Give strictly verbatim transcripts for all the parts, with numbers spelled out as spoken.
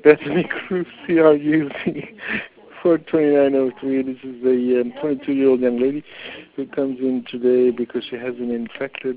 Bethany Cruz, C R U Z four twenty-nine oh three. This is a um, twenty-two-year-old young lady who comes in today because she has an infected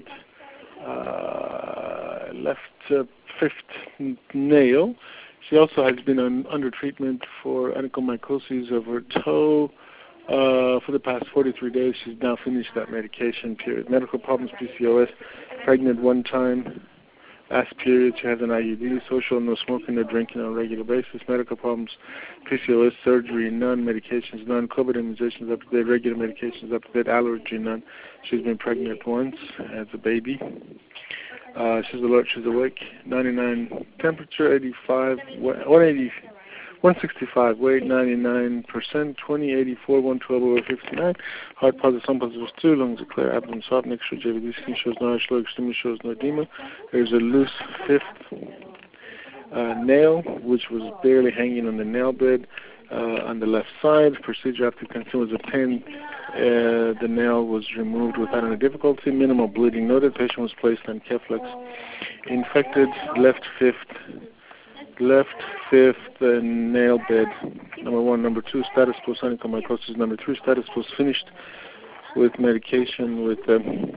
uh, left uh, fifth nail. She also has been on, under treatment for onychomycosis of her toe uh, for the past forty-three days. She's now finished that medication period. Medical problems, P C O S, pregnant one time. Last period, she has an I U D, social, no smoking, no drinking on a regular basis. Medical problems, P C O S, surgery, none. Medications, none. COVID immunizations up to date. Regular medications up to date. Allergy, none. She's been pregnant once as a baby. Uh, she's alert, she's awake. ninety-nine temperature, eighty-five, one eighty, one sixty-five weight, ninety-nine percent, twenty, eighty-four, one twelve over fifty-nine. Heart positive, sun positive two, lungs are clear, abdomen soft, neck shows J V D, skin shows no slow, extremely shows no edema. There's a loose fifth uh, nail, which was barely hanging on the nail bed uh, on the left side. Procedure after consent was obtained. Uh, the nail was removed without any difficulty. Minimal bleeding noted. Patient was placed on Keflex. Infected left fifth. Left fifth uh, nail bed, number one. Number two, status post onychomycosis. Number three, status post finished with medication with um,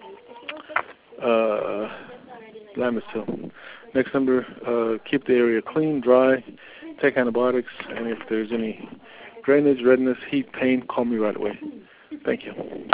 uh, Lamisil. Next number, uh, keep the area clean, dry, take antibiotics, and if there's any drainage, redness, heat, pain, call me right away. Thank you.